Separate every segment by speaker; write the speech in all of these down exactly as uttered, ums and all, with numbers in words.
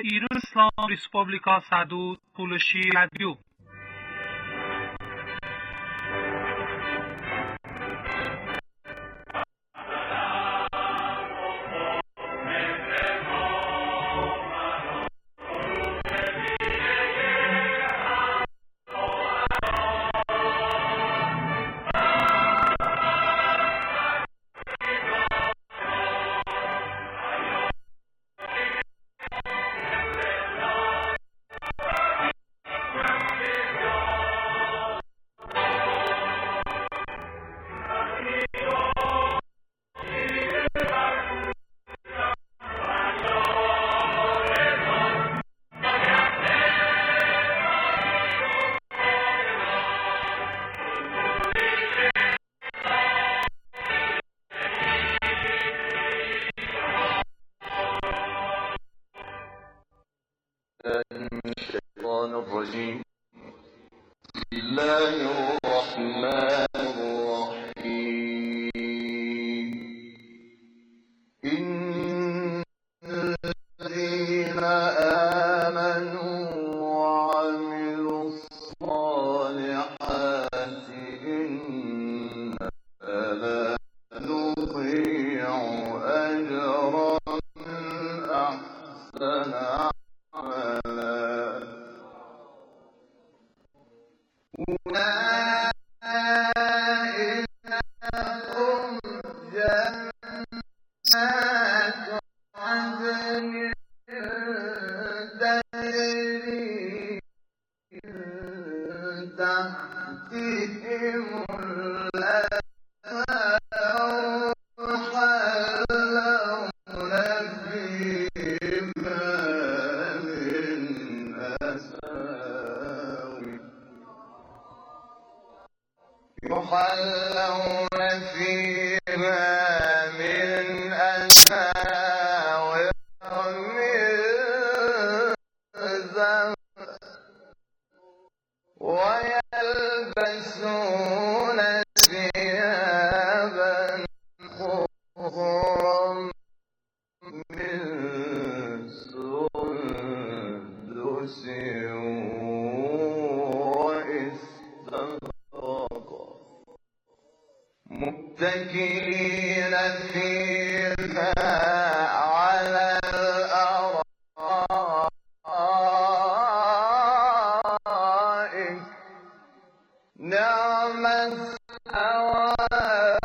Speaker 1: ایران اسلام ریسپوبلیکا سعدود پولشی رادیو.
Speaker 2: متكئين فيها على الأرائك نعم الثواب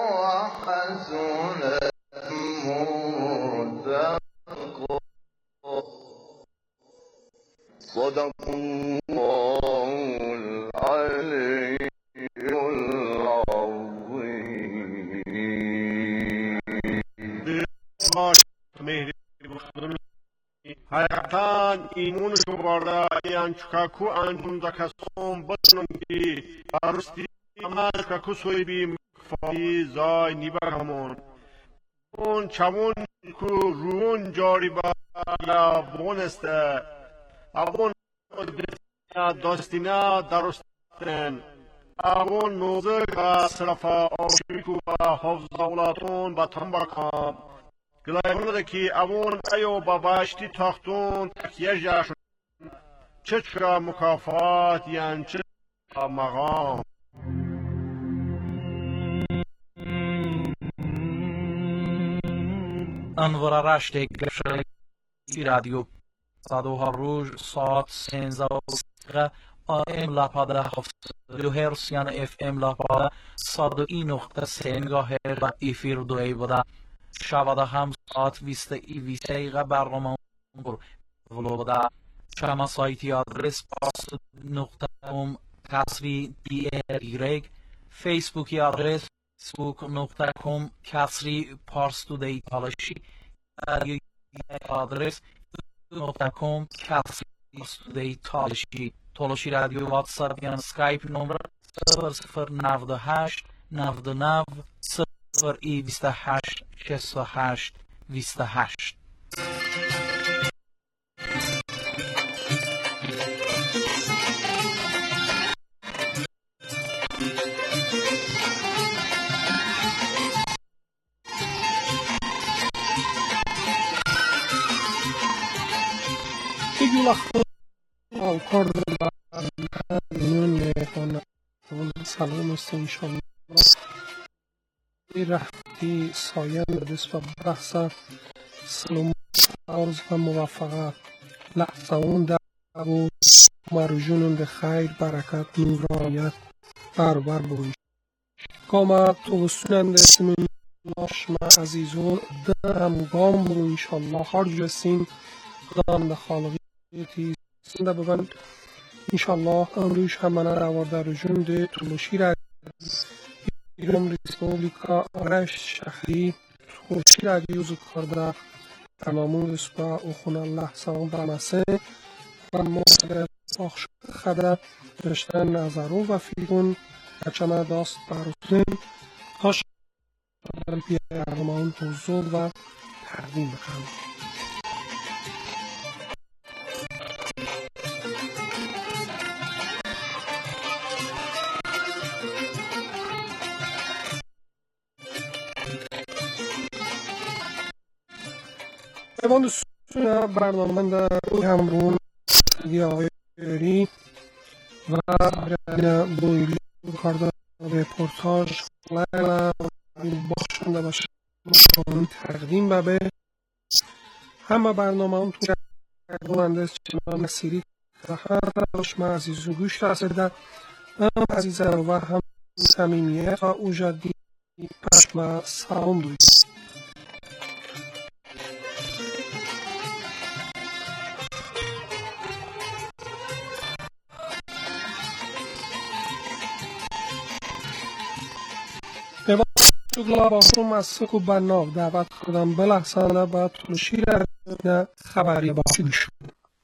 Speaker 2: وحسنت مرتفقا. صدق الله العلي
Speaker 3: Hayatan imun şubarda yan çukaku antum da kasum batnum ki arusti amal çukaku soybi fai zay nibahamon on çavun ku ruun jariba ya boneste avon dostina darusten avon nozak asrafa avşiku hafzavlatun batambakam Gılayımda ki avun ayo babaşti tahtun takiye yaşın çeçka mukafat yan çeçka mağam.
Speaker 4: انور رشته گرشه رادیو صدو ها روز ساعت سنزه و سقه آم لپاده هفت دو هرس یان اف ام لپاده صدو ای نقطه سنگاه هر و ایفیر دوی بوده شواده هم ساعت ویسته ای ویسته ایغه برنامه بر ولو بوده شما سایتی آدرس پاست نقطه ام کسری دی ار ایرگ فیسبوکی آدرس فیسبوک نقطه کم کسری پارستو دی تالشی رادیو آدرس نقطه کم کسری پارستو دی تالشی تالشی رادیو واتساپ یا سکایپ نمبر صفر صفر نود و هشت نود و نه صفر ای بیست و هشت شصت و هشت بیست و هشت.
Speaker 5: Allahu avukard men mehmon salom است انشالله رفتی سایه دست و بحث سلام عرض و موفقات لحظه اون در و مرجون به خیر برکت نورانیت بربر بویش کاما توسونند اسم ناشما عزیزون در همگام برو انشالله هر جسین خدام ده خالقیتی سنده ببند انشالله امروز همانه روارده رجون ده تلوشی را ایران ریسپوبلیکا آرش شهری تلوشی را دیوز کرده تمامون رسپا و خون الله سلام برمسه و محضر باخش خده رشتن نظرو و فیرون بچمه داست بروزن هاش در بیارمان حضور و تقدیم بکنم ایوان سونا برنامه در روی همرون دیگه آقای بری و برای بویلی کرده رپورتاج و باشنده باشه تقدیم به همه برنامه هم تو گردوننده چنان مسیری و هر روش من عزیز و گوش رسیده هم عزیزه و هم سمینیت و او جدی پشم سلام دوید شغل باهم از سکو بناو دعوت کردم بلحظانه با تلوشی را خبری باشید شد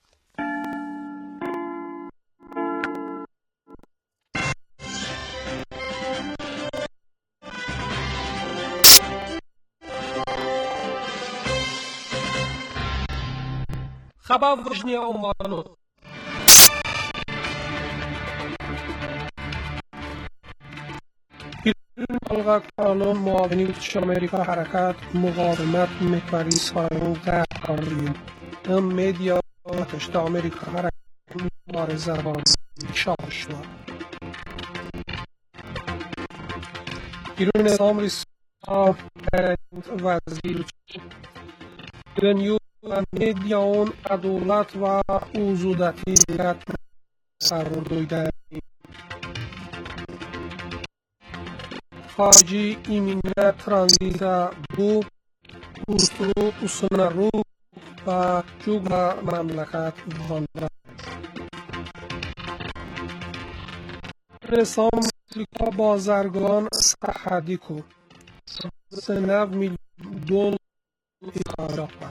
Speaker 5: خبر وجنی آمانو حلقه قانون معاونی اتش امریکا حرکت مقاومت محوری سایون قرار کردیم هم میدیا اتش امریکا حرکت مبارزه با شاه شد ایران نظام ریسا وزیر دنیو میدیاون عدالت و اوزودتی قرار دویده خارجی ایمینه ترانزیت بو پورتو اسنرو و جوگ مملکت واندرد نظام امریکا بازرگان سرحدی کو سه نو میلیون دلار اخراج کرد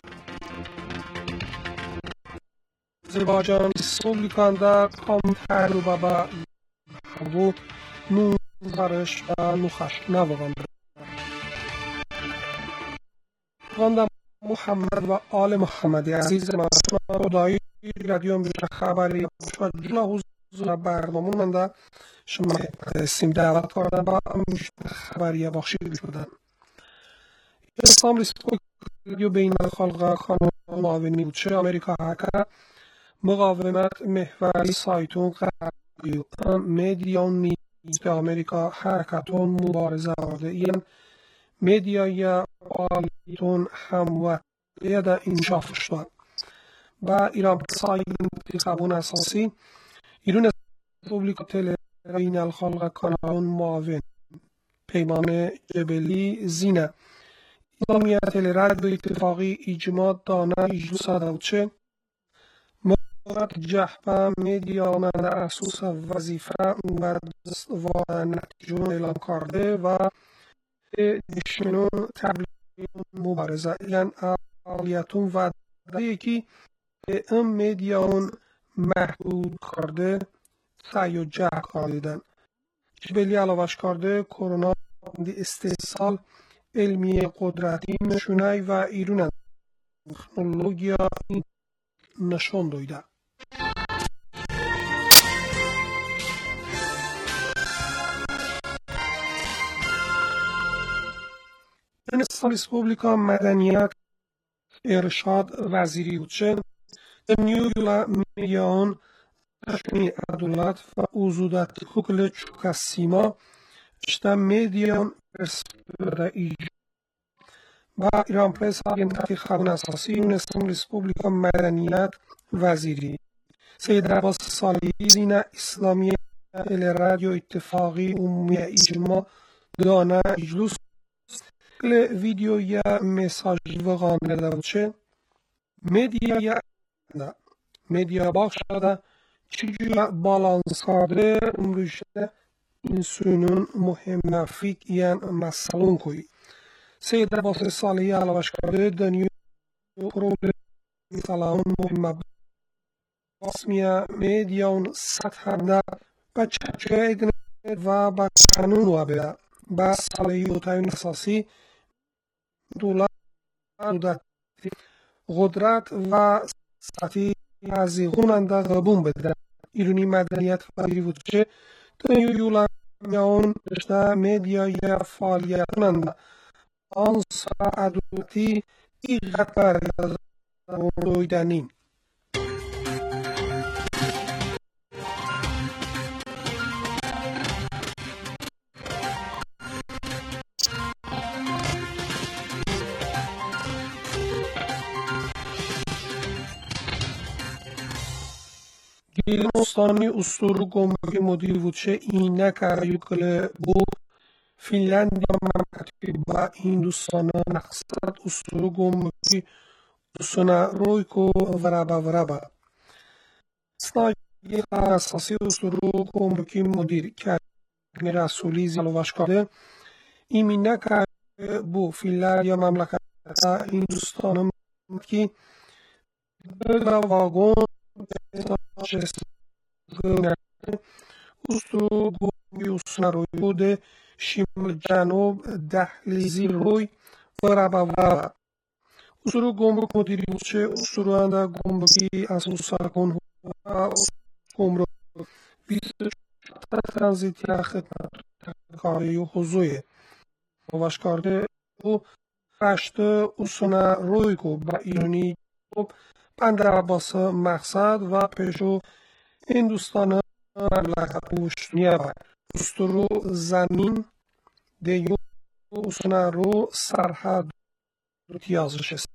Speaker 5: آذربایجان ریسپوبلیکان در کام تجربه با هوا نو برش و نخش نواند خواندم محمد و آل محمدی عزیز ما خدایی رادیو امریکا خبری و جلا حضور برنامه من در شما هستیم دعوت کردن با خبری بخشید شدن اسلام ریسپوبلیک رادیو بین الخلق کانال معاونی بود چه امریکا حرکت مقاومت محوری سایتون قراری میدیان نیز به امریکا حرکتون مبارزه آورده این میدیای آلیتون هموطنی در انشاف شد و ایران سایت انتخابون اساسی ایران ریسپوبلیکا تل بین الخلق کانال معاون پیمان جبلی زینه اسلامیت تل رد به اتفاقی اجماع دانه اجلوس دوچه مقاومت جهبه میدیا من در اساس وظیفه و نتیجه اعلام کرده و دشمنون تبلیغ مبارزه یعنی فعالیتون و یکی ام میدیاون محدود کرده سعی و جهد کردن جبلی علاوش کرده کرونا استحصال علمی قدرتی نشونه و ایرون تکنولوژیا نشان دویده ارشاد ریسپوبلیکا مدنیت ارشاد وزیری بودشه Demiula median Tashmi adulat و وجودت حکل چوکسیما اشتا median perspectiva و ایران پرس آگنتی خبون اساسی یونستان ریسپوبلیکا مدنیت وزیری سید عباس صالحی زینه اسلامی ال رادیو اتفاقی عمومی اجماع دانه اجلوس ال ویدیو یا مساجی و غانده بچه medya ya medya başladı çiğ balansları umruşta insünün muhemmafik yan masalun koy. Seyyid Abbas Salihi ala başkardı dönüyor problemi salahun muhemmab basmiya medyaun sathanda بچه و با قانون وابده با صلاحیت های اساسی دولت قدرت و سطحی ازیغوننده قبول بده ایرانی مدنیت وزیری بود که دنیویولا میان رشته میدیای فعالیت کننده آن سعادتی ایغت برگرد رویدنین Hindistani usulü gomrüki modeli vütşe iğne karayükle bu Finlandiya memleketi ba Hindistan'a naksat usulü gomrüki usuna royko vraba vraba. Snagi asasi usulü gomrüki modeli kermi rasuli zalavaşkade iğne karayükle bu Finlandiya memleketi Hindistan'a ki da vagon usulü gomrüki usuna royko شمال جنوب دهلیزی روی و ربا وربا اصول گمرک مدیری بوچه اصول انده گمرکی از سرکن و گمرک بیست ترانزیتی خدمت کاری و حضوری واشکارده و رشت اصول روی کو با ایرانی بندر عباس مقصد و پیشو هندوستان مملکت پشتونیه بر Usturu zamin de usuna ro sarhad yazış است.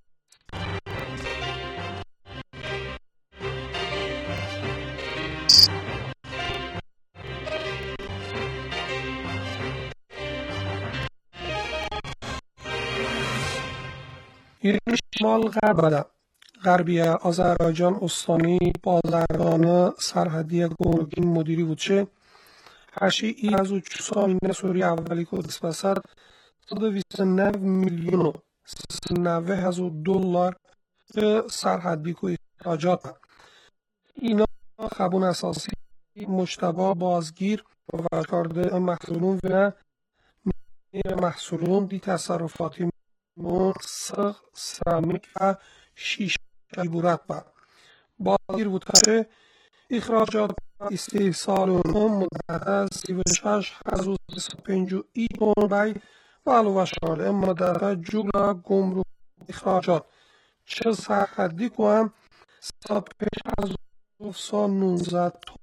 Speaker 5: ایران شمال غرب غربی آذربایجان استانی بازرگان سرحدی گمرکی مدیری بود چه هشی ای از اوچ سامینه سوری اولی کدس بسر صد ویست نو میلیون و نوه هزو دلار سرحدی که اخراجات اینا خبون اساسی مجتبا بازگیر و کارده محصولون و محصولون دی تصرفاتی مرسق سرامیک و شیشه عبورت با بازگیر بود که اخراجات استحصال اونها مدت از سی و شش هزار و سی و پنجاه ای تن بای و علاوه شده اما مدت جگلا گمرک اخراجات چه سرحدی کنم سی و پنج هزار و نهصد و نوزده تن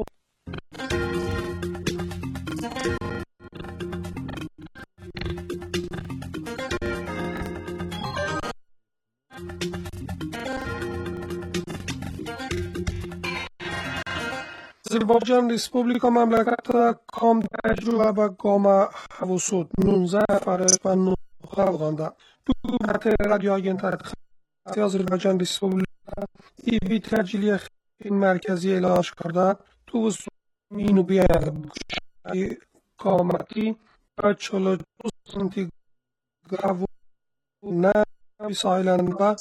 Speaker 5: آذربایجان ریسپوبلیکا مملکت کام تجربه و گام حواسود نوزده نفره و نه افغانده دولت رادیو آگنت آذربایجان ریسپوبلیکا ای بی تجلیه مرکزی اعلام کرده تو اینو بیاد کامتی و چلو دو سانتیگراد نه بیسایلند و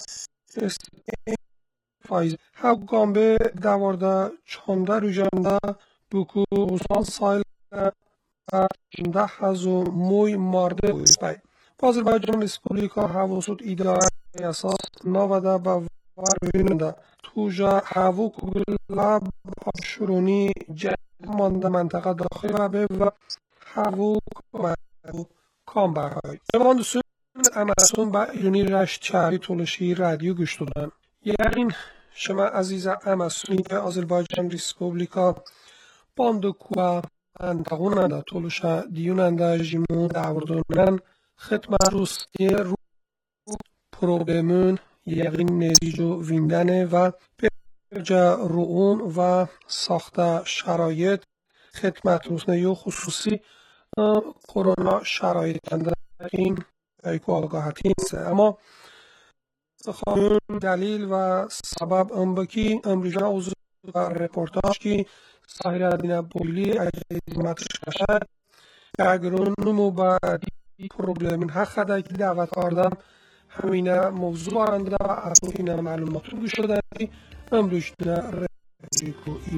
Speaker 5: فایز ها گامبه دوارده چانده روژنده بکو حسان سایل و ده هزو موی مارده بای آذربایجان ریسپوبلیکا حواسود اداره اساس نواده با واریننده توجا هاو کگلا آبشرونی جد مانده منطقه داخل به و هاو کام برهای زمان دوستون امرسون با ایرانی رشت شهری تولشی رادیو گوش دادن یقین شما عزیزه امسونی به آذربایجان ریسپوبلیکا باندو کوبا انتقون دا طولشا دیونن دا جیمون دعوردونن خدمت روستی رو پروبلمون یقین نتیجو ویندنه و برجا رؤون و ساخت شرایط خدمت روسنیو خصوصی کرونا شرایط این ایکو آگاهتی است. اما خواهیم دلیل و سبب ام بکی امریجا اوزو و رپورتاج کی سایر الدین بولی اجازمتش کشد اگرون نمو با دی پروبلمین حق خدا که دعوت آردم همینه موضوع آرنده و اصلا معلومات رو شده امروز نه رپورتاج ای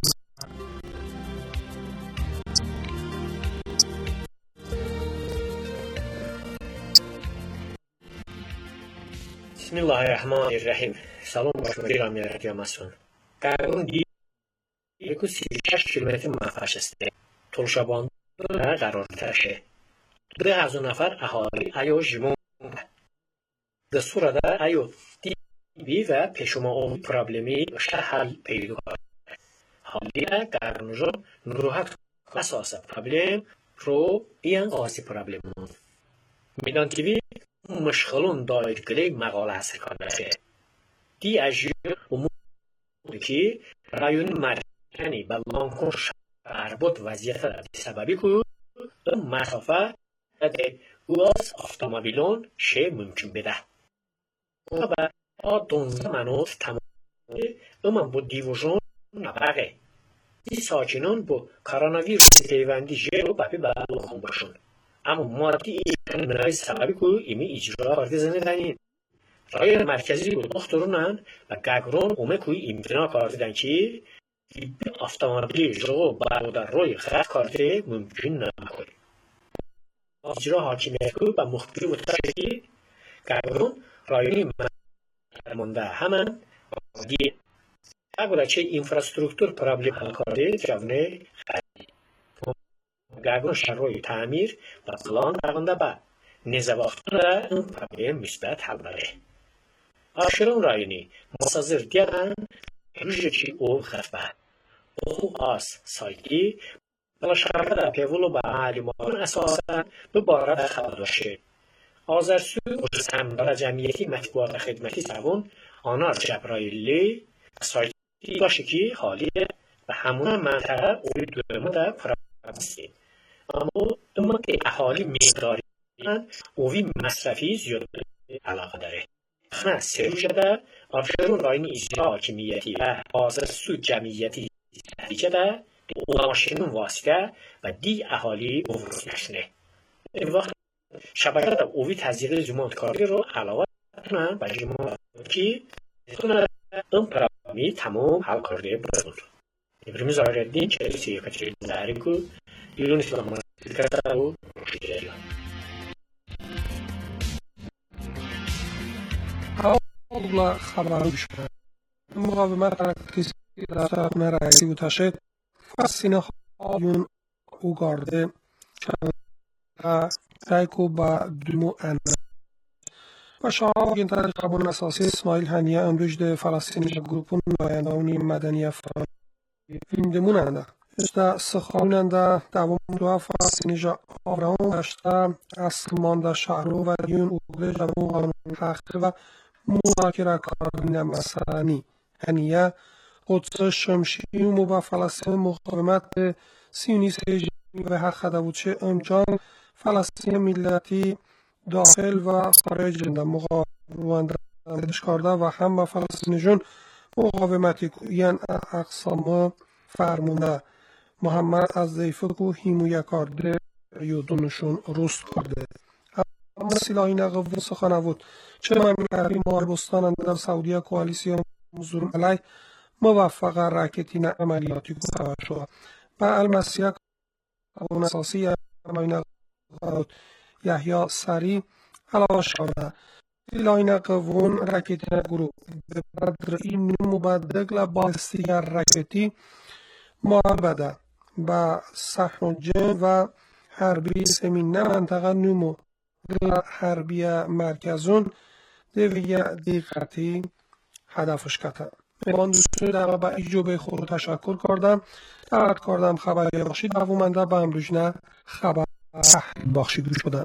Speaker 6: بسم الله الرحمن الرحیم. سلام باشم دیرم رادیو مسون. قرون دی یکو سی و شش کیلومتر مسافت است. طولشابان قرار داشته. ده هزار نفر اهالی ایو جمون. در صورت ایو دی بی و پیشما اون پرابلمی شهر حل پیدا کرد. حالی قرنجو نروحت اساس پرابلم رو این قاضی پرابلمون. میدان تیوی مشغولون دایر کلی مقاله هست کرده. دی اجیو اموری که رایون مرکنی به لانکون شربت وضعیت دی سببی که مسافه ده اوز автомобилон شه ممکن بده. و با دونزده منوط تمامی امان با دیوژون نباقه. دی ساکنان با کاراناویروس پیوندی جیرو بپی به لانکون باشون. اما مادی این منوی سببی که ایمی اجرا کرده زندگی رای مرکزی بود دخترونن و گگرون اومه کوی امتنا کردن که автомобili جو برادر روی خط کرده ممکن نکنه. اجرا حاکمیت که با مخبری متشکلی گگرون رایونی مانده همان مادی اگر چه اینفراسترکتور پرابلم حل کرده جوانه خیلی گگرون شروع تعمیر و پلان رقنده با نزواخت را این پرابلم مثبت حل بره. آشرون رایونی مسازر دیدن روژه چی او خفه او آس سایتی بلا شرکت در پیولو با معلومان اساسا به بارد خبر داشته. آذرسو سمبر جمعیتی مطبوعات خدمتی سوون آنار جبرائیلی سایتی باشه که حالی و همون منطقه اوی دومو در پرابلم اما دومو که احالی مقداری اوی مصرفی زیاد علاقه داره. خنا سروشه در آفرون راینی اجرا حاکمیتی و آذرسو جمعیتی دیگه در ماشینون واسطه و دی احالی اوروز نشنه. این وقت شبکه در اوی تزیق زمان کاری رو علاوه کنن با جمعه که تونه این پرامی تمام حل کرده برد. برمیز آردین چلیسی یک چلی داری که ایرون اسلام مرسید رو روشی داریم.
Speaker 5: حالا خبر بشکن مقاومت حرکتی در مرعی و تشد فسینه هایون اوگارده و رایکو با دومو انه و شاگین تر قبول اساسی اسماعیل هنیه امروز ده فلسطینی گروپون نایندهونی مدنی افغان ویندمون انده اشتا سخانون انده دوام دو فلسطینی جا آوران اشتا اصل مانده شهرو و دیون اوگره جمعو قانون حقیقی و مذاکره کردن مسئله‌ای هنیه قدس شمشیرمو با فلسطین مقاومت به سیونیسم و حق خداوچه امجان فلسطین ملتی داخل و خارج در مقاومت کرده و هم با فلسطینیون مقاومتی یعنی اقسام فرمونده محمد از ضیفه کو هیمویه کرده یودونشون رست کرده. اما سلاحی نقوون سخنه بود چه من عربی ماربستان در سعودیه کوالیسیون مزدور علی موفق راکتین عملیاتی گذاشته شد. با المسیح قانون اساسی امین یحیی سری علاوه شده. سلاحی نقوون راکتین گروه به بدر این مبادله بالستیک راکتی معبده با سحن جن و حربی زمینه منطقه نمو حربی مرکزون دویه دیگتی هدفش کتا. مهمان دوستان در با ایجوب خود تشکر کردم. دعوت کردم خبری بخشید دوامنده به امروزنه خبر بخشید شدن.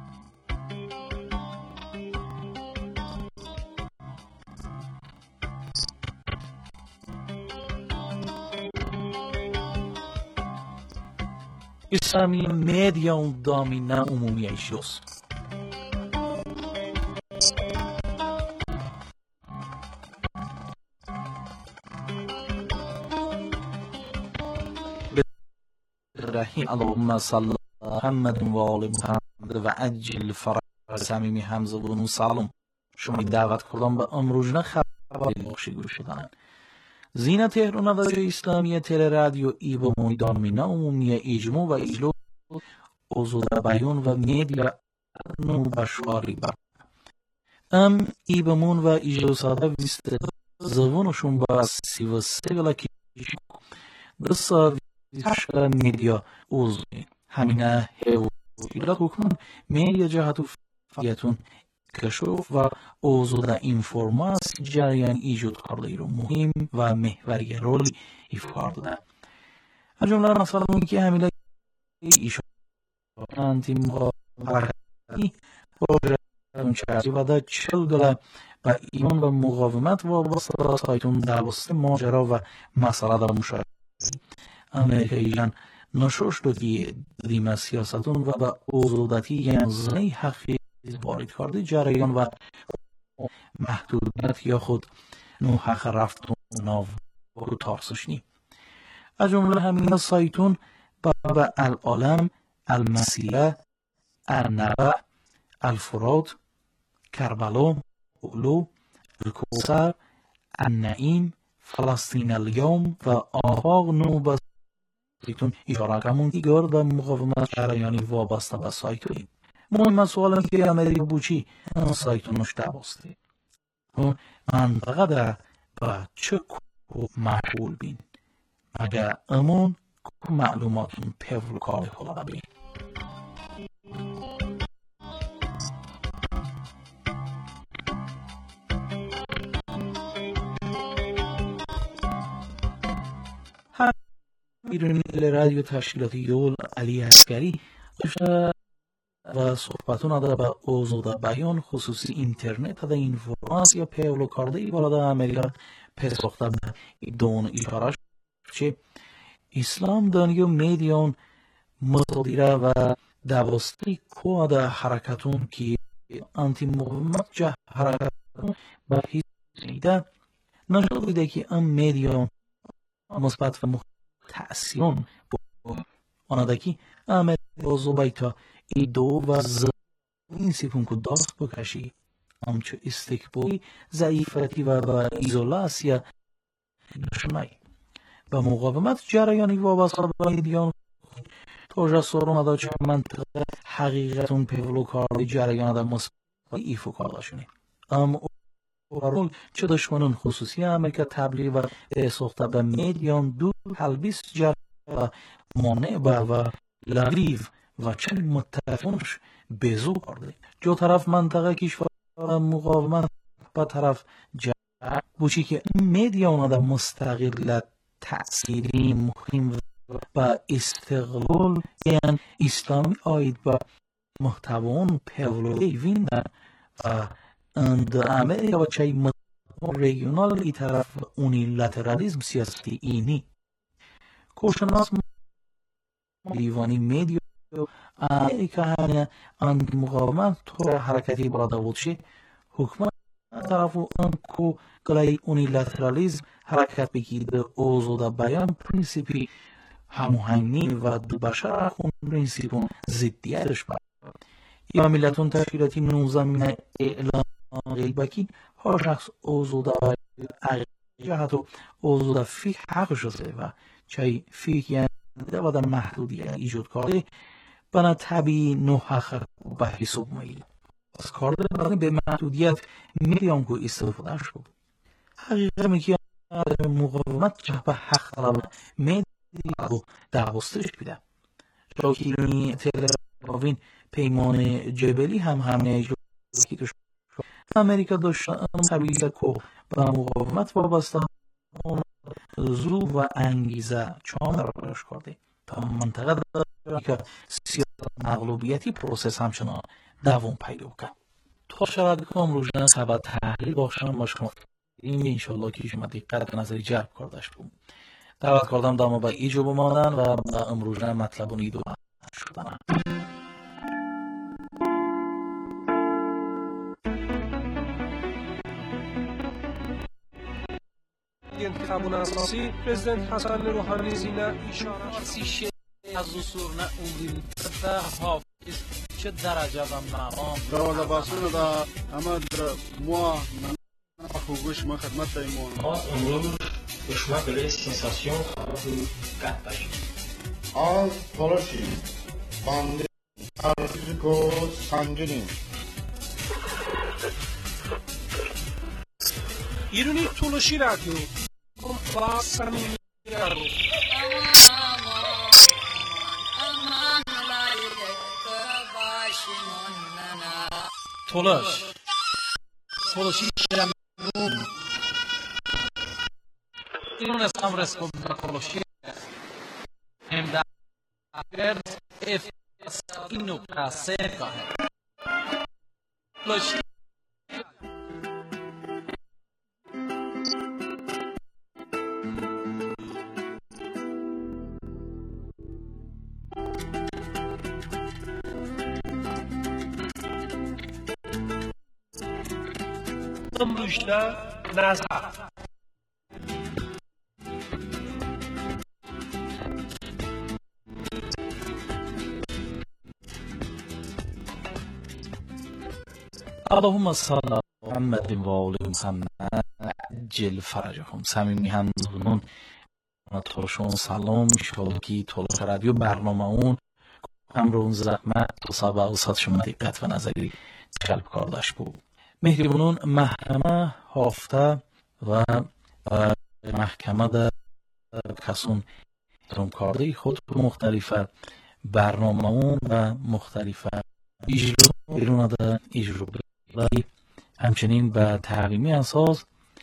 Speaker 4: Isami média domina umumi eşiyoruz. Rahim Allahümme salli Muhammedun ve ali Muhammed ve acil faraj samimi hamza bunun salom. شما دعوت کردم به امروزنه خبر بخشی گوش شدن. زینت تهران و اسلامی تل رادیو ای با میدانمینا عمومی اجماع و اجلو اوضاع بیان و میدیا نو بشواری بر ام ای بمون و اجلو ساده ویست زبانشون با سی و سه ولاکی دستا ویست میدیا اوضاعی همینه هیو ایلات حکمون میدیا جهتو فعالیتون کشف و اوضاع اینفورماسی جریان ایجاد کرده رو مهم و محوری رولی ایفا کرده. از جمله مثلا که همیشه ایشان انتی مقاومتی باشه چرچی و در چل دلار و ایمان و مقاومت و وابسته سایتون درباسته ماجرا و مسئله در مشاهده امریکاییان نشوش دو که دیمه سیاستون و به اوضاعتی یعنی زنی حقی وارد کرده جریان و محدودیت یا خود نو حق رفتون ناو و تارسشنی از جمله همین سایتون با العالم، المسیره، النبع، الفرات، کربلا، اولو، الکوثر، النعیم، فلسطین الیوم و آفاق نو با سایتون اشاره کمون دیگر و مقاومت جریانی وابسته به سایتون. مهم سوالم که امریکا بوچی اون سایتون نشته باسته اون منطقه در با چه کو محول بین مگه امون کو معلوماتون پیور کار خلاده بین هم ایرانی رادیو تشکیلاتی یول علی عسکری داشته و صحبتون داره به اوضاع بیان خصوصی اینترنت و اینفورماسیا پیولو کرده ای بالا در امریکا پسخته به دون ایشارش چه اسلام دانیو میدیون مصادیره و دواستی که در حرکتون که انتی مقاومت جه حرکتون به حیث نیده نشد دیده که ام میدیون مثبت و تأثیرون آنها دکی امریکا اوضاع بیتا ای دو و ز این سیپون که داست بکشی همچو استکبالی ضعیفتی و با ایزولاسیا نشونایی با مقاومت جریانی وابسته به میدیان توجه سورون ادا چه منطقه حقیقتون پیولو کارده جریان در مصبت ایفو کارده شونه ام اورول چه دشمنون خصوصی امریکا تبلیغ و سخته به میدیان دو حلبیس جریان و مانع و لغریف و چنین متفقونش بزو کرده جو طرف منطقه کشور مقاومت با طرف جمع بوچی که میدیا اونا در مستقل تأثیری مهم و استقلال یعنی اسلامی آید با محتوان پیولوی ویندن و در امریکا و چای مطمئن ریگیونال ای طرف اونیلاترالیزم سیاستی اینی کوشناس دیوانی میدیا امریکا همه اند مقاومت تو حرکتی براده بود شه حکومت طرف اون کو کلای اونیلاترالیزم حرکت بگیرد اوضاع بیان پرینسیپی هماهنگی و دو بشر خون پرینسیپون ضدیتش بر یا ملتون تشکیلاتی نوزمین اعلام غیبکی ها شخص اوضاع جهت و اوضاع فی حق شده و چای فی یعنی و در محدودیت ایجاد کرده بنا طبیعی نو حق به حساب میل از کار دارم به محدودیت میلیون کو استفاده شد حقیقت میگه مقاومت جه به حق طلب میدی و دعواستش بیده شاکیرونی تلراوین پیمان جبلی هم همه اجرایی که امریکا داشتن طبیعی که به مقاومت وابسته زو و انگیزه چون قرارش کرده تا منطقه داره که سیاست مغلوبیتی پروسس همچنان دوام پیدا کرد. تا شاید که امروز سبب تحلیل باشم با شما این انشالله که شما دقت نظری جلب کردش بود. دعوت کردم دامو با ایجو بمانن و امروز مطلب اون ایدو شدن.
Speaker 5: انتخابون اساسی پرزیدنت حسن روحانی زینه اشاره
Speaker 4: سیشه از اصول نه اونگیل ده حافظ چه درجه و مقام
Speaker 3: دروازه باسون دا اما در موا خوبش ما خدمت دایمون
Speaker 6: امروز دشمن بله سنساسیون گرد باشیم
Speaker 2: Az Polosi, Bandi, Arzuko, Sanjini.
Speaker 5: ایرونی تولشی رادیو با صمیمی رادیو
Speaker 4: تولش تولشی شرم ایرون از هم رسپوبلیکا تولشی هم در اگر اف این نقطه سه که تولشی
Speaker 5: امروزda نظر
Speaker 4: اللهم صل على محمد و آل محمد عجل فرجهم. صمیمی همزمون ترشون سلام شالکی تولش رادیو برنامه اون همرون زحمت تو سابع اوسط شما دقت و نظری جلب کردش بود. مهربانون محکمه هفته و محکمه در کسون درم کرده خود مختلف برنامه اون و مختلف اجرا بیرون در اجرا برداری همچنین به تعلیمی اساس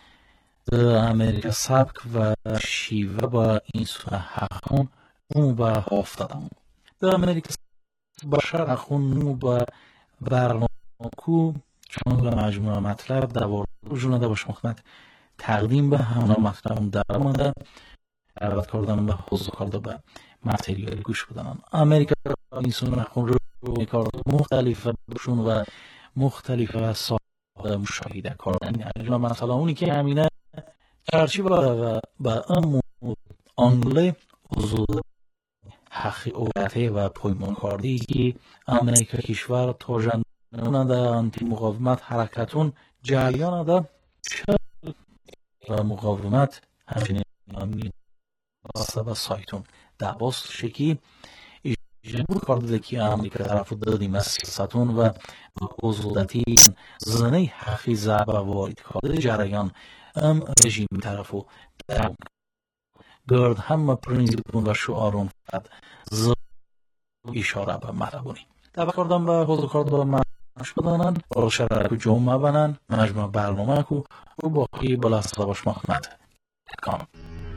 Speaker 4: امریکا سبک و شیوه با این سوه حقون اون به هفته دمون در امریکا بشر حقون نو به برنامه کو چون به مجموعه مطلب دوار روزونه ده باش مخمت تقدیم به همون مطلب در آمده دعوت کردم به حضور کرده به متریال گوش بدنن. امریکا اینسون نخون رو میکارد مختلف بشون و مختلف و ساده مشاهده کردن اجلا مثلا اونی که همینه چرچی باره و به امون انگله حضور حقی اوقته و پایمان کردی که امریکا کشور توجن اون ده انتی مقاومت حرکتون جریان ده چل و مقاومت همچنین امین باسته و سایتون دعواست شکی جمهور کرده که امریکا طرف دادیم از سیاستون و حضورتی زنه حقی زعب وارد کرده جریان ام رژیم طرفو درم گرد همه پرینزیپون و شعارون فقط زن اشاره به مربونی دعوت کردم به حضور کرده به مش بدانن برای شرایط جمعه بنن مجموعه برنامه کو و باقی بلاسته باش محمد کام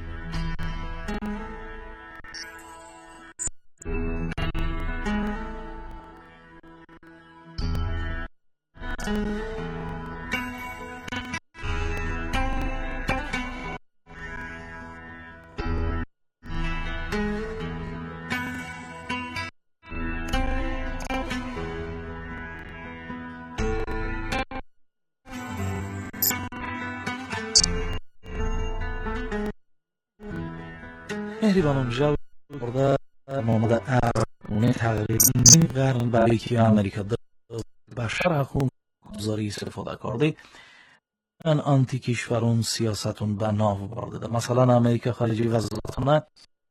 Speaker 4: مهربانم جل برده محمد ارمونه تقریبا نیم قرن برای که امریکا بشر حقون گذاری استفاده کرده ان آنتی کشورون سیاستون به ناو برده ده. مثلا امریکا خارجی وزارتونه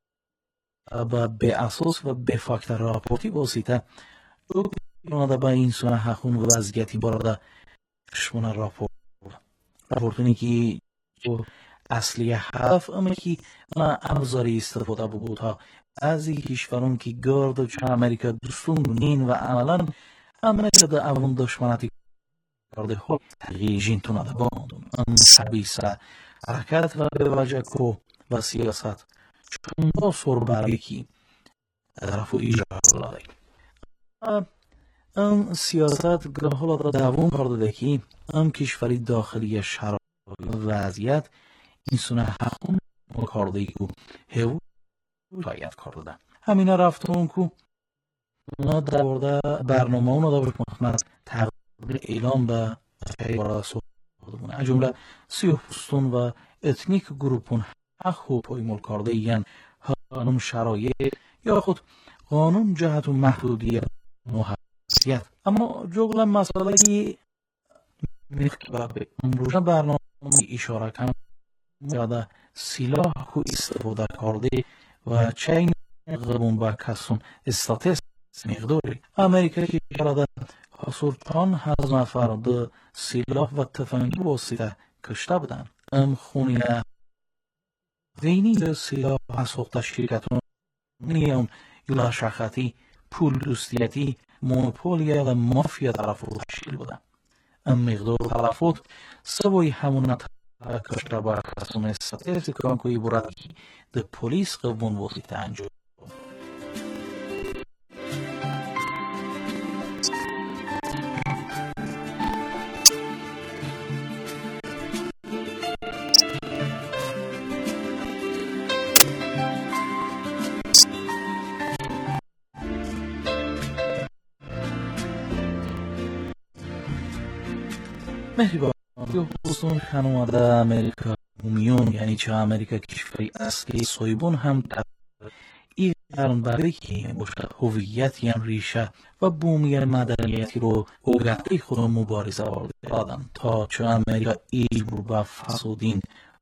Speaker 4: به اساس و به فاکتور راپورتی باسیته او بیانده به این سونه حقون و وضعیتی برده شمونه راپورت راپورتونی که اصلی هدف اما که ابزاری استفاده بود ها از این کشورون که گرد و چه امریکا دوستون نین و عملا امریکا در اون دشمناتی کرده ها تغییر جینتون ده باندون ام شبیسه حرکت و به وجه که و سیاست چون با سر برکی طرف و ایجاد لای ام سیاست گرهالا را دوون کرده که ام کشوری داخلی شرایط وضعیت این سونه حقون کرده که هیو باید کرده همینه رفتون که اونا در برده برنامه اونا دا بکنه تغییر اعلام به پیوارا سوده از جمله سیاه پوستون و اتنیک گروپون حق و پایمال کرده یعنی قانون شرایط یا خود قانون جهت و محدودیت محدودیت اما جغل مسئله میخواه به امروز برنامه اشاره کنم یاده سلاح که استفاده کرده و چین غبون با کسون استاتیس مقداری امریکا که کرده حصول چند هزار نفر ده سلاح و تفنگ واسطه کشته بودن ام خونیه دینی ده سلاح حسوقت شرکتون نیون یولا شخصی پول دوستیتی مونوپولیا و مافیا طرف رو تشکیل بودن ام مقدار تلفات سوای همون نتر کشته با کسون استاتیس کان که ایبورد ده پولیس غبون واسطه انجام مهربان دوستان خانواده امریکا میون یعنی چه امریکا کشوری اصلی سویبون هم در این قرن برای که باشد هویت یعنی ریشه و بومی مدنیتی رو اوگهده خود مبارزه آورده دادن تا چه امریکا ایجبر و فسودین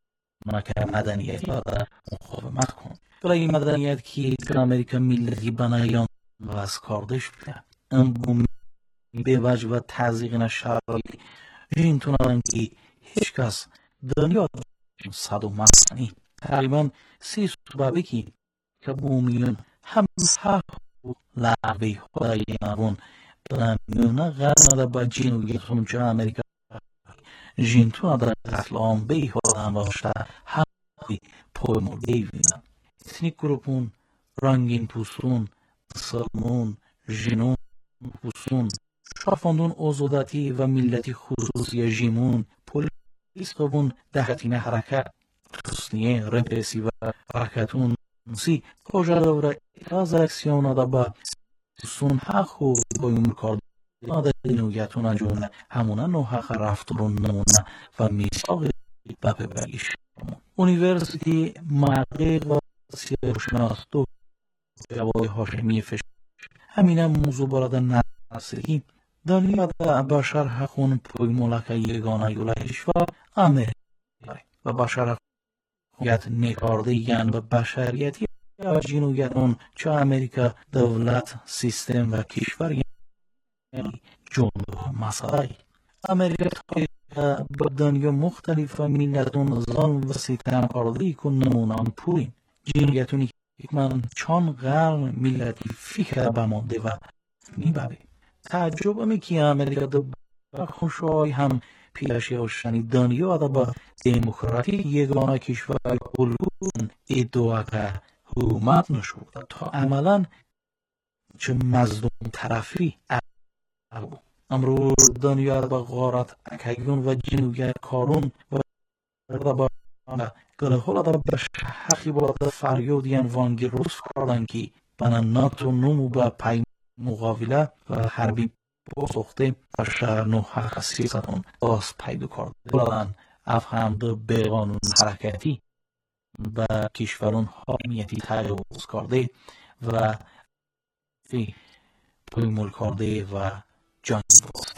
Speaker 4: مکر مدنیتی داده مقاومت کن ولی این مدنیت که در امریکا ملتی بنایان و از کاردش بوده این بومی به وجه و تزیقین شرایط این تونادن که هیچ کس دنیا صد و مستنی تقریبا سی سببه که که بومیون هم حق و لعبه های نبون بنامیون غرنده با جنویتون چه امریکا جین تونادن قتل آن به خودم باشده همه پای مرده ویدن اتنیک گروپون رنگین پوستون سلمون جنون پوستون شافاندون اوزوداتی و ملتی خصوصی جیمون پولیس قبون دهتین حرکت تصنیه رپرسی و حرکتون سی پروژه دوره از اکسیون آده با سون حق و بایم کرد آده نویتون انجونه همونه نو حق رفترون نمونه و میساقی بپه بگیش اونیورسیتی محقق و سیروشناس دو جوای هاشمی فش همینه موضوع براده نصری دنیا در بشر حقون پوی ملکه یگانه یولایش و امریکا و بشر حقیقت نکارده یعن و بشریتی و جنویتون چه امریکا دولت سیستم و کشور یعنی جنب مسئله امریکا با دنیا مختلف و ملتون زن و سیستم کارده کن نمونان پوین جنویتونی که من چون قرن ملتی فکر بمانده و میبره تعجب می که امریکا دو خوشای هم پیشی روشنی دنیا دا با دموکراتی یگانه کشور الگون ادعا که حکومت نشود تا عملا چه مظلوم طرفی بود امروز دنیا با غارت اکیون و جنوبی کارون و با گلهولا دا به حقی باید فریادیان وانگی روز کردن که بنا ناتو نمو با پای مقابله و حربی بسخته و شهر نو حق سیاستون باز پیدا کرده بودن افهم دو بیقانون حرکتی و کشورون حاکمیتی تجاوز کرده و فی پایمال کرده و جنگ بازده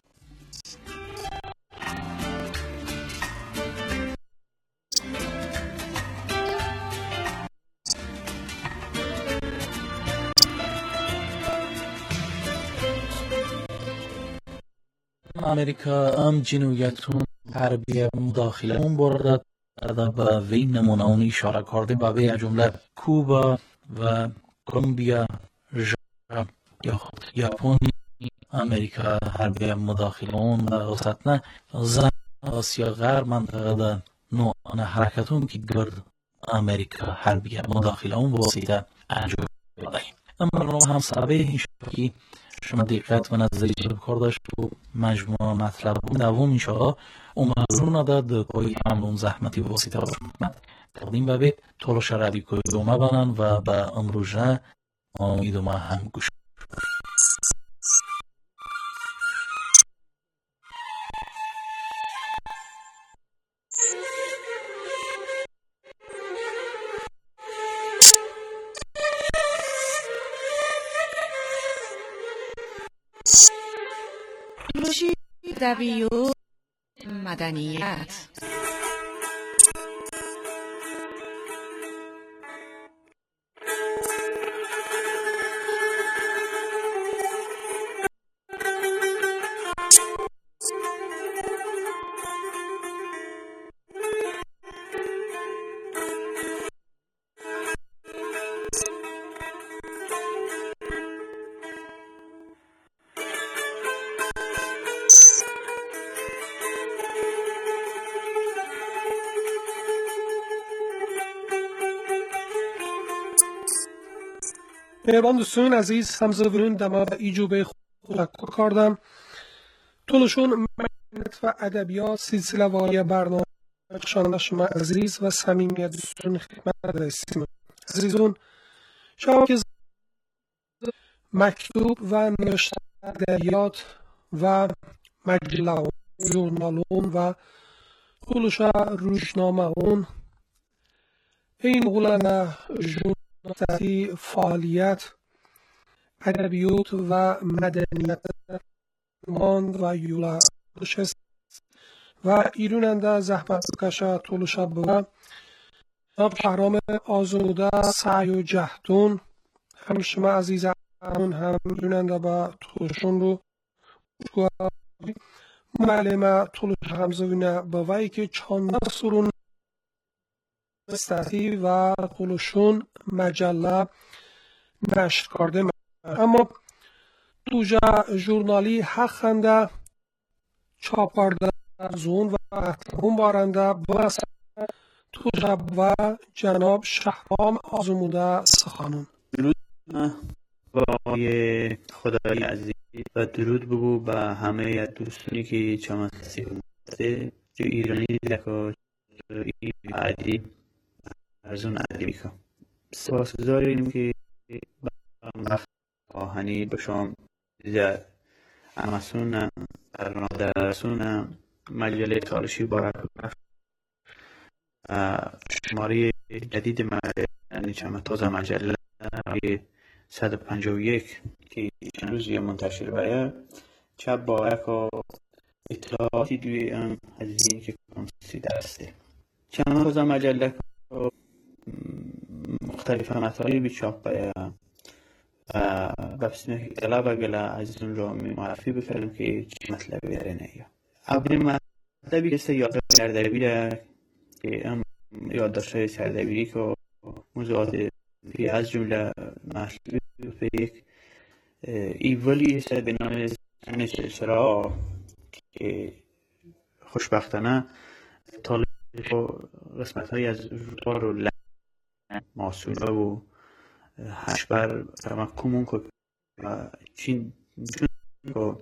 Speaker 4: امریکا ام جنویتون حربی مداخله اون برده با وی نمونه اون اشاره کرده با وی جمله کوبا و کلمبیا یا ژاپن Amerika harbiy mudofilon va o'satna zan Osiyo g'arb mintaqada no'ana harakatun ki gird Amerika harbiy mudofilon vosita انجام دادیم. اما هم سبب که شما دقت و نظری جلب کردش تو مجموعه مطلب دوم انشاءالله امرون نداد پای امرون زحمتی واسطه باشد تقدیم به بید طولش رادی که دومه بانن و به امروژه امید ما هم گوش
Speaker 7: ادبی و مدنیت.
Speaker 5: مهربان دوستان عزیز همزبونون دما به ایجوبه خود کردم طولشون مدنیت و ادبیات سلسله واری برنامه شانده شما عزیز و صمیمیت دوستان خدمت رسیم. عزیزون شما که مکتوب و نوشته ادبیات و مجله ژورنالون و طولش روزنامه اون این قولن ژورنالیستی فعالیت ادبیات و مدنیت ماند و یولا دوشست و ایروننده زحمت کشا طولش بود ناب شهرام آزموده سعی و جهدون هم شما عزیز هم ایروننده با طولشون رو معلمه طولش همزوینه بوایی که چانده سرون استحی و طولشون مجله نشر کرده. اما توجه ژورنالی حق خنده چاپارده زون و احترام بارنده بس توجه و جناب شهرام آزموده سخانون.
Speaker 8: درود با خدای عزیز و درود بگو به همه دوستانی که چما سیم جو ایرانی دکا عادی ارزون عادی که سپاسگزاریم که آهنی به شما در امسون درسون مجله تارشی بارک شماره جدید مجله یعنی چما تازه مجله صد و پنجاه و یک که چند روزی منتشر باید چپ بارک و اطلاعاتی دوی ام عزیزین که کنسی درسته چند روزه مجله مختلف مطالبی چاپ باید و بسیار اطلاع بگله عزیزون را معرفی بکردم که چی مطلبی داره نه. اولین مطلبی که یادداشت سردبیری که ام یادداشت سردبیری که موضوعات از جمله مطلبی به یک ایولی است به نام زن سلسله که خوشبختانه طالب قسمت های از روزگار و ماسوله و هشبر تمکمون که چین که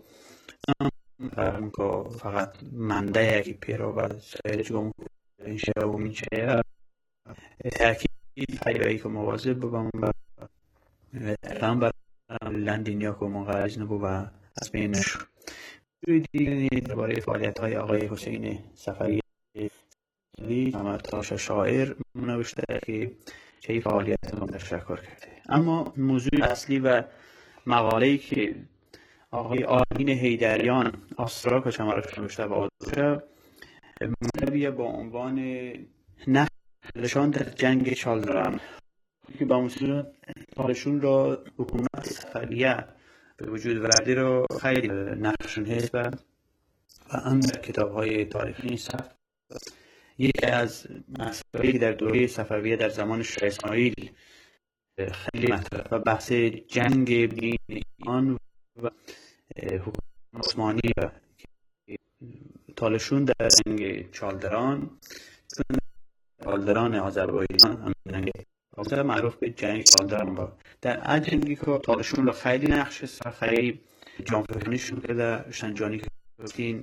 Speaker 8: که فقط منده یکی پیرا و سایر جمعه اینشه و میشه تاکید پیدایی که مواظب ببام و تقام بر لندینیا که مقرج نبو و از بینش روی دیگری درباره فعالیت های آقای حسین صفری اما تاش شاعر نوشته که چه فعالیت رو تشکر کرده. اما موضوع اصلی و مقاله‌ای که آقای آرین حیدریان آسترا که شمارش نوشته با آدوشه مطلبیه با عنوان نقششان در جنگ چالدران که با موضوع تالشون را حکومت صفریه به وجود ورده را خیلی نقششون هست و هم در کتاب های تاریخی نیست. یکی از مسائلی در دوره صفویه در زمان شاه اسماعیل خیلی مطرح و بحث جنگ بین ایران و حکومت عثمانی و تالشون در جنگ چالدران چالدران آذربایجان هم معروف به جنگ چالدران بود. در این جنگی که تالشون رو خیلی نقش خیلی جانفشانیشون کرده شنجانی کردین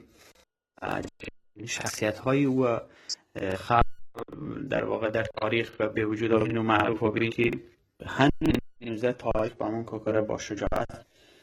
Speaker 8: شخصیت های او خلق در واقع در تاریخ و به وجود آورین و معروف و برین که همین نوزده تاریخ با همون کوکره با شجاعت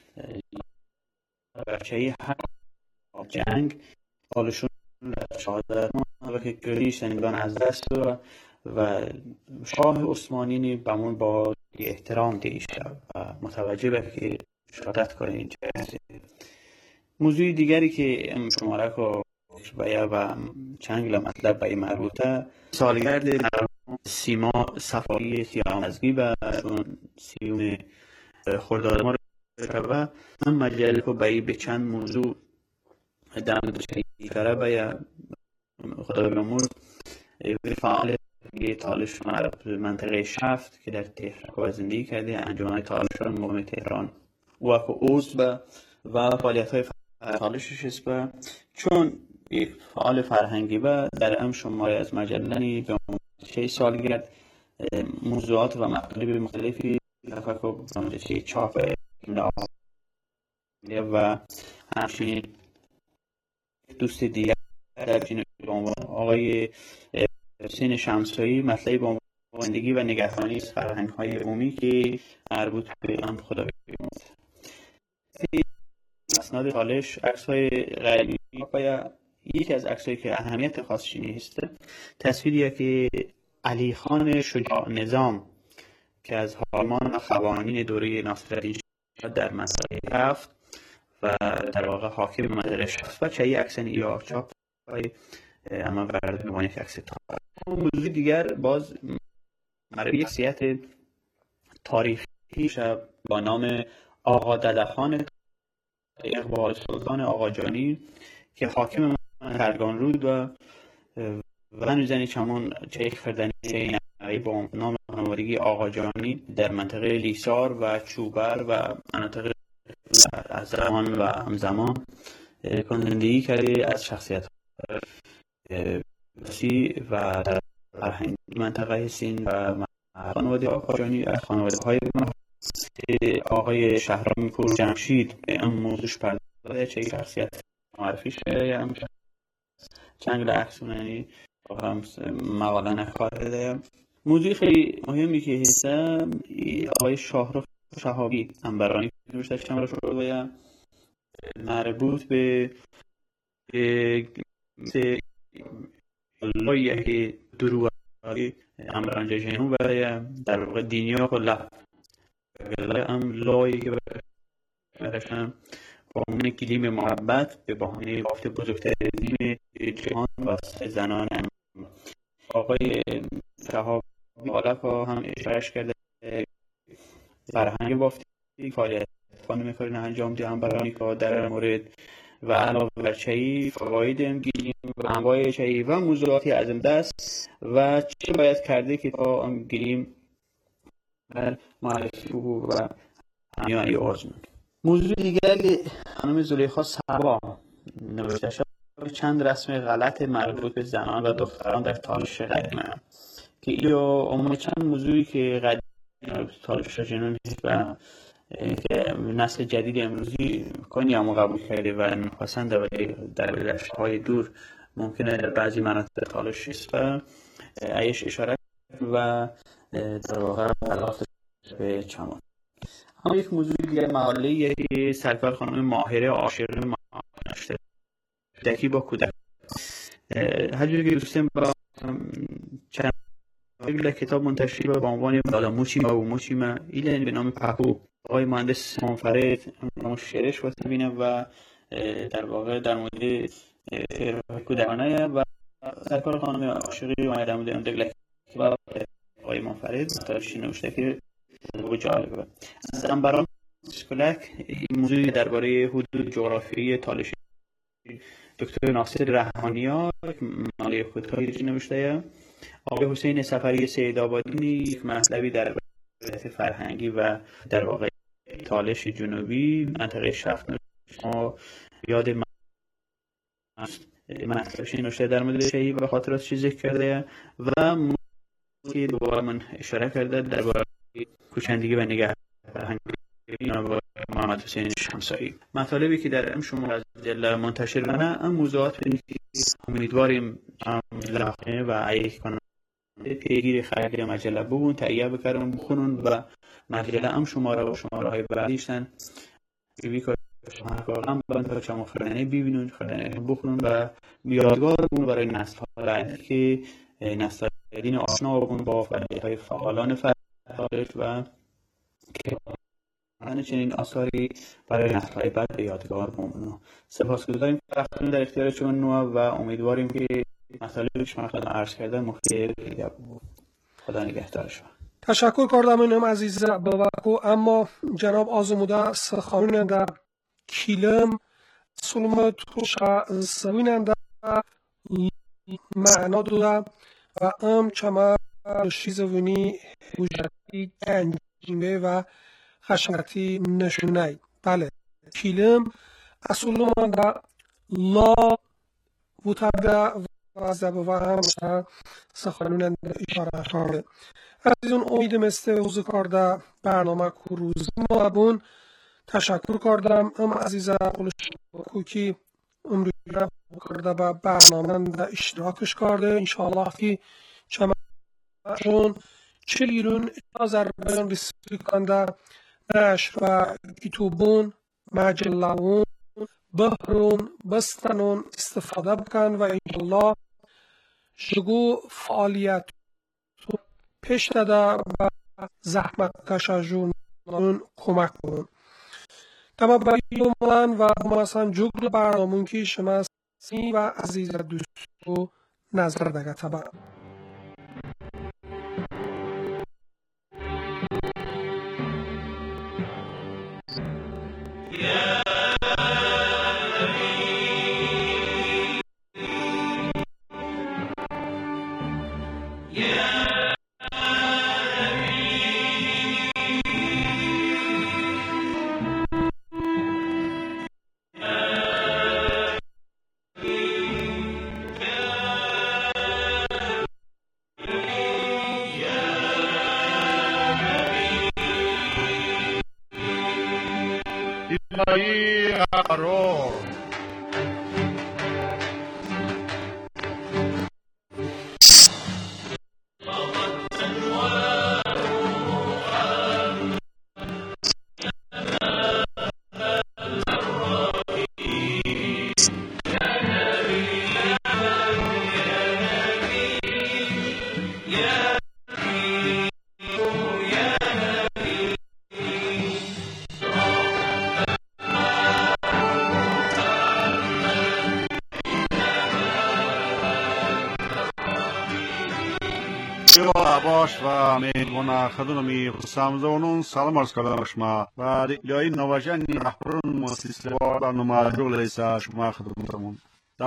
Speaker 8: بچه‌ای هر جنگ حالشون شهادت و که گریش زندگان از دست و و شاه عثمانی بهمون با احترام دیشه و متوجه به که شهادت کنه اینجا. موضوع دیگری که شماره که باید و چند مطلب باید مربوطه سالگرد سیما صفایی سیامزگی و سیوم خرداد ما و من مجله که باید به چند موضوع در مدرسه کاره باید خدا بیامور فعال تالش منطقه شفت که در تهران زندگی کرده انجمن تالشان مقام تهران و که عضو و فعالیت های تالشش است و چون یک فعال فرهنگی و در ام شماره از مجله‌ای به شش سالگرد موضوعات و مطالب مختلفی تفکر برنامه‌ریزی چاپ و همچنین دوست دیگر در جنوب آقای حسین شمسایی مطلبی با زندگی و نگهبانی از فرهنگ‌های عمومی که مربوط به هم خدا بیامرز. اسناد تالش عکس‌های غیبی و یکی از عکسایی که اهمیت خاصی نیست تصویریه که علی خان شجاع نظام که از حاکمان و خوانین دوره ناصرالدین در منطقه هفت و در واقع حاکم منطقه شفت و چه عکسن یا چاپ اما برد به یک عکس تاریخ. موضوع دیگر باز مربی شخصیت تاریخی شب با نام آقا ددخان اقبال سلطان آقاجانی که حاکم خرگان رود و و نوزنی چمون چیخ فردنی با نام خانوادگی آقاجانی در منطقه لیسار و چوبر و مناطق از زمان و همزمان زندگی کرده از شخصیت بسی و در فرهنگ منطقه سین و خانواده آقاجانی از خانواده های آقای شهرام پور جمشید به این موضوعش پرداخته چه شخصیت معرفیش چند عکسوننی هم مقاله نکارده. موضوع خیلی مهمی که هستم آقای شاهرخ شهابی انبرانی نوشته شما شده و مربوط به لایه که درواری امرانجا جنوب و در واقع دینیا کلا هم لایه که برشم با عنوان کلیم محبت به بهانه بافت بزرگترین دین جهان و زنان آقای شهاب مالک هم اشارش کرده فرهنگ بافتی فعالیت خانم کارین انجام دیدن برای که در مورد و علاوه بر چایی فواید گیلیم و انواع چایی و موضوعاتی از این دست و چه باید کرده که تا گیلیم بر معرفی و همیانی آرزون. موضوع دیگر خانم زلیخا صبا نوشته شد چند رسم غلط مربوط به زنان و دختران در تالش قدیمه که یا عموما چند موضوعی که قدیم تالش جنون و که نسل جدید امروزی کنی هم قبول کرده و میخواستند در رشته‌های دور ممکنه در بعضی مناطق تالش است و ایش اشاره و در واقع علاقه به چمان. هم یک موضوع دیگه مقاله که سرکار خانم ماهره عاشق نوشته دکی با کودک هر جوری که دوستم با چند کتاب منتشر با عنوان بالا موچیما و موچیما ایلن به نام پاپو آقای مهندس منفرد شعرش واسه بینم و در واقع در مورد کودکانه و سرکار خانم عاشقی و در مورد دگلک و آقای منفرد مطالعه نوشته که و جالبه. از انبران شکلک این موضوع درباره حدود جغرافیایی تالش دکتر ناصر رحمانیار مقاله کوتاهی نوشته. آقای حسین سفری سیدآبادی یک مطلبی در فرهنگی و در واقع تالش جنوبی منطقه شفت شما یاد من مطلبش این نوشته در مورد شهید و خاطرات چی ذکر کرده و که دوباره من اشاره کرده درباره کوچندگی و نگهداری جناب محمد حسین شمسایی. مطالبی که در ام شما از جل منتشر کنه ام موضوعات که امیدواریم لاقه و ایک کنه پیگیر خیلی مجله بگون تهیه بکرم بخونن و مجله ام شماره و شماره های بعدیشتن بیوی که شما کارم بند چما خردنه ببینون خردنه بخونن و یادگار بون برای نسل ها که نسل دین آشنا بون با فعالیت‌های فعالان فرهنگی و که من چنین آثاری برای نسل‌های بعد یادگار بمونه. سپاسگزاریم که وقتتون در اختیار شما و امیدواریم که مطالبی شما خدمت عرض کردن مفید بود. خدا نگهدار شما.
Speaker 5: تشکر کردم اینم عزیز بابکو. اما جناب آزموده سخانون در کیلم سلم توش سویننده معنا دوده و ام چما شیزوینی بوجتی گنجیمه و خشمتی نشونه. بله کیلم اصول من در لا بوتبه و زبه و هم سخانون اشاره کرده. از اون امید مسته حوض کرده برنامه کروز مابون تشکر کردم. ام عزیزه قلش کوکی امروی را کرده با برنامه در اشتراکش کرده. انشاءالله که چمشون چلیرون آذربایجان بسیاری کنده نشر و کتوبون مجلون بهرون بستنون استفاده بکن و انشاءالله شگو فعالیت پیش داده و زحمت کششون کمک کنون. تمام برای من و مثلا جگل برنامون که شما سی و عزیز دوستو نظر دگه تبا.
Speaker 3: قرار باش و میمونه خدمتی سامزونون سلام عرض کردم شما و لیای نواجن رهبران مؤسسه برنامه جغل ایسا شما خدمتمون در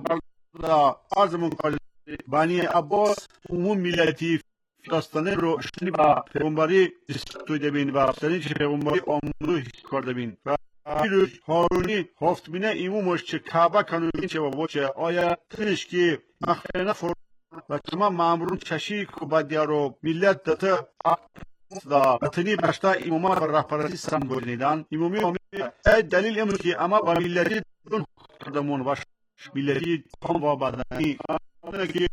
Speaker 3: بردا عرضمون کردیم بانی عباس عموم ملتی داستانه رو شنی با پیغمبری توی دبین و افسرین چه پیغمبری آمونو کرده بین و پیروز هارونی هفت بینه ایمومش چه کعبه کنوین چه بابا چه آیا تنش که مخفینه فر و تمام مامورون چشیک و بدیارو ملت دته دا بطنی بشتا ایمومات و رهبرتی سم گوجنیدن ایمومی امی دلیل امرو که اما با ملتی دون کردمون و ملتی قوم و بدنی آنه که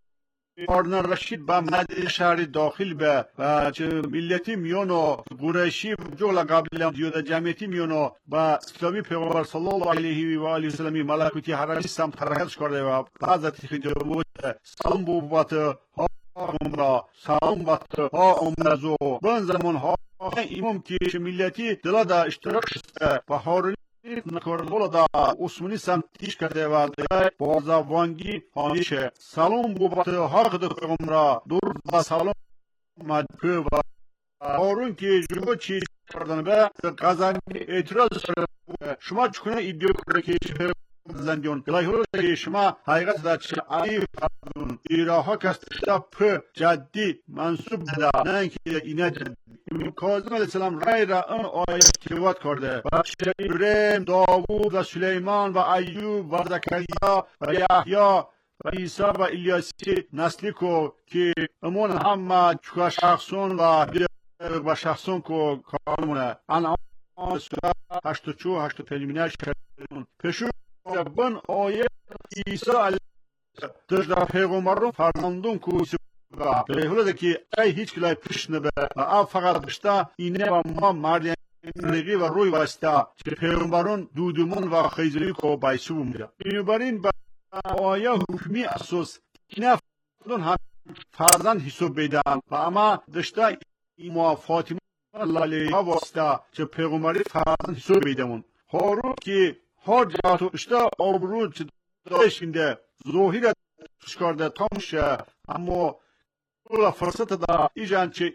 Speaker 3: آرنان رشید با مد شهر داخل به و چه ملتی میونو قریشی جولا قبل دیوده جمعیتی میونو با اسلامی پیغمبر صلی الله علیه و آله و سلم ملکوتی حرمی سم ترکش کرده و بعضی خیلی بود سلام بوبات ها عمره سلام بات ها عمرزو بن زمان ها ایمام که ملتی دلا دا اشتراک شده و هارونی نکرد بالا دا عثمانی سم تیش کرده و بازا وانگی هانیشه سلام بوبات ها قد عمره دور با سلام مدپه و هارون که جوگو چیز کردن به قضایی اعتراض شما چکنه ایدیو کرده که زندیون گلایه‌ها که شما حقیقت داد چه عیب ایراه کست شب جدی منصوب داد نه اینکه اینا کاظم علیه السلام رای را اون آیت تلاوت کرده و ابراهیم، داوود و سلیمان و ایوب و زکریا و یحیی و عیسی و الیاسی نسلی کو که امون هم چکا شخصون و و شخصون کو کارمونه الان سوره هشتاد و چهار هشتاد و پنج مینه شدون پشون بن آیه عیسی علیه السلام پیغمبرون فرزندون کو به حالی که ای هیچ کلای پیش نبه و اب فقط بشتا اینه و ما مریم نگی و روی واستا که پیغمبرون دودمون و خیزری کو بایسو میده بنابراین با آیه حکمی اساس اینه فرزندون هم فرزند حساب بیدن و اما دشتا ایما فاطمه علیها واستا که پیغمبری فرزند حساب بیدمون هارون که هر جا تو اشتا آبرو چه داشتینده ظاهی را توش کرده تامشه اما اولا فرصت دا ایجان چه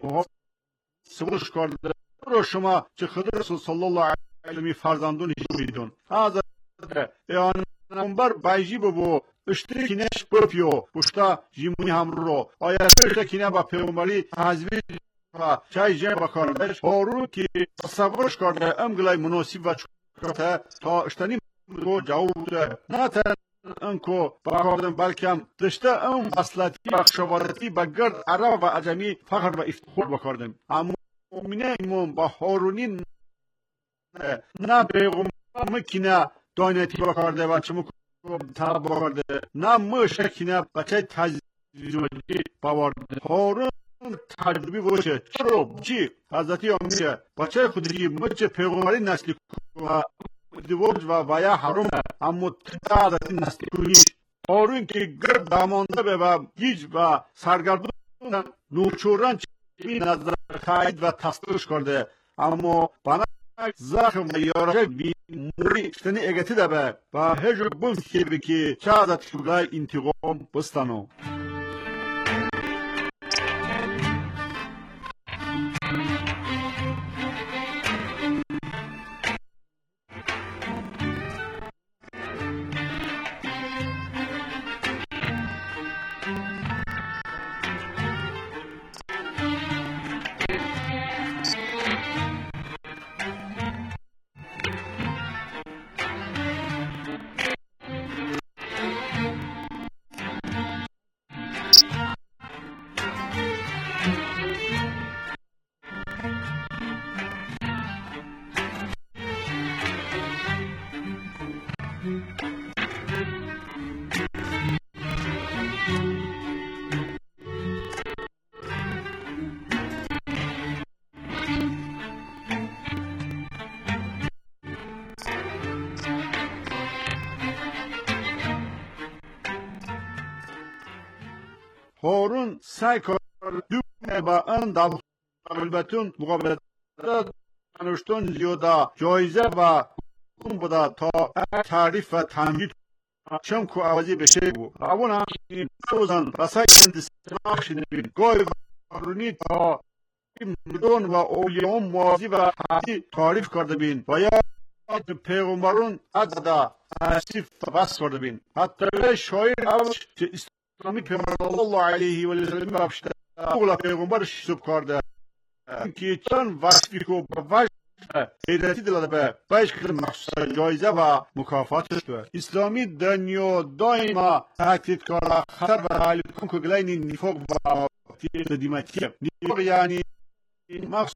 Speaker 3: سوش کرده رو شما چه خدا رسول صلی الله علیه فرزندون حساب بیدون از ایان نمبر بایجی ببو اشتری کنش بپیو بشتا جیمونی هم رو آیا اشتا کنه با پیغمبری حضوی و چای جمع بکاردش هارون که تصورش کرده امگلای مناسب و چکرده تا اشتانی رو جواب ده نه تن انکو بکاردن بلکه دشته ام اصلاتی بخشوارتی بگرد عرب و عجمی فخر و افتخار بکاردن اما مؤمنه ایمون با هارونی نه پیغمبر مکنه داینتی بکارده و چمو طلب بکارده نه مشکنه بچه تجربی باورده هارون تجربی باشه چرا چی حضرتی آمیه بچه خودی مچه پیغمبری نسلی و دیوج و بایا حرام اما حضرتی نسلی کنیش هارون که گرد دامانده به و گیج و سرگردون نوچوران چی نظر خواهید و تصدیقش کرده اما بنا زخم و یارجه بی موری شتنی اگتی ده به و هجو بون که بکی چه عدد شگاه انتقام بستانو هارون سعی کرد دوم با آن در مقابلتون مقابلت دانشتون زیاده جایزه و حکم بوده تا تعریف و تمجید چم کو آوازی بشه بود اون هم روزان رسای اندستماع شنبین گوی هارونی تا مردون و اولیون موازی و حدی تعریف کرده بین و یا پیغمبرون عدد حسیف بس کرده بین حتی شایر اوش که اسلامی پیغمبر الله علیه و سلم بابشته اولا پیغمبرش حساب کرده که چند وصفی که با حیرتی دلاده به باش کردن مخصوص جایزه و مکافاتش دو اسلامی دنیا دائما تحقیق کار خطر و حالی کن که گلای نفاق و تدیمتیه نفاق یعنی مخصوص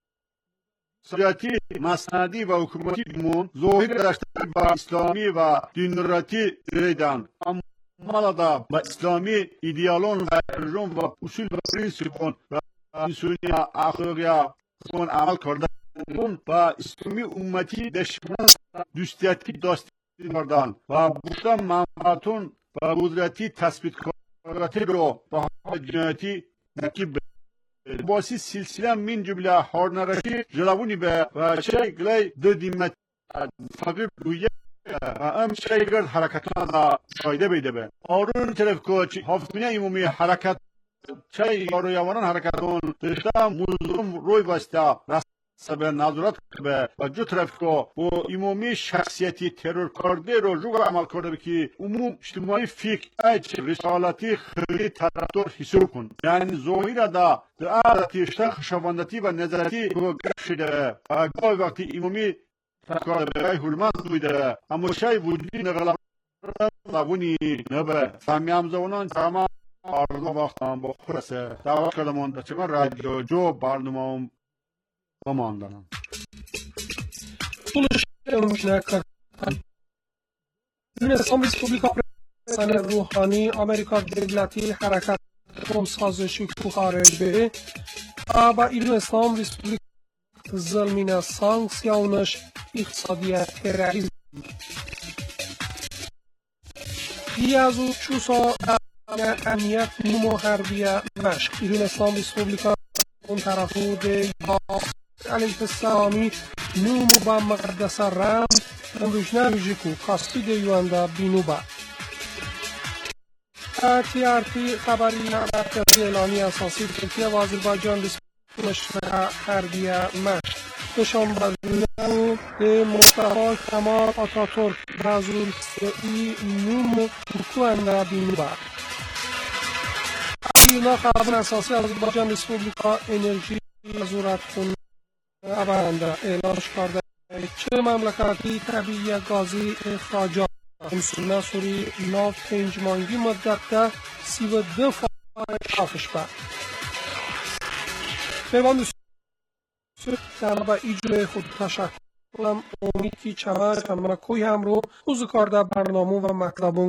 Speaker 3: سیاتی مسندی و حکومتی مون ظاهر داشته با اسلامی و دینراتی ریدن اما دا با اسلامی ایدئالون و رژیم و اصول و پرینسیپون و انسانی اخلاقی اون عمل کرده اون با اسلامی امتی دشمن دوستیتی داشتی کردن و بودن منفعتون و قدرتی تثبیت کردن رو با جنایتی نکیب باسی سلسله من جمله هارنرشی جلوونی به و شکلی دو دیمت فقیر رویه و ام شکل حرکتان دا شایده بیده به آرون طرف که حافظمینه ایمومی حرکت چه یارو یوانان حرکتون دشتا موزوم روی بسته سبب نظارت به و جو طرف که با عمومی شخصیتی ترور کرده رو جو عمل کرده که عموم اجتماعی فکر ایچ رسالتی خیلی طرفدار حساب کن یعنی ظاهر دا در عادتی اشتاق شواندتی و نظرتی که گرفت شده و گاهی وقتی عمومی تکار به حلمت بوده اما شای وجودی نغلق لبونی نبه سامی همزونان تمام آرزو وقت هم با خورسه دعوت کردمان در چکان رادیو جو برنامه هم امان دارم
Speaker 5: یونسکو ریسپوبلیکا پرسان روحانی آمریکا دولتی حرکت قوم سازشی کو خارج به با ایران اسلام ریسپوبلیک زلمین سانکسیونش اقتصادیت رئیس دیازو چوسا امنیت نمو حربیه مشق ایران اسلام ریسپوبلیکا اون طرفو ده علیه السلامی نوم با مقدس رم امروجنه ویژیکو کاستی ده یوانده بینو با تی آر تی خبری مرکزی اعلامی اساسی ترکیه و آذربایجان ریسپوبلیکا حربیه مشق نشان بردن به مصطفی کمال آتاتورک رزول ای نوم ترکوانده بینو با اینا خبر اساسی آذربایجان ریسپوبلیکا انرژی وزارت خونه ابرنده اعلام کرده چه مملکتی طبیعی گازی اخراجات مسئولین سوری ناف پنج مانگی مدت ده سی و دو فای کافش با پیوان در با ایجور خود تشکر کنم امید که چمر کمرکوی هم رو اوز کارده برنامه و مطلبون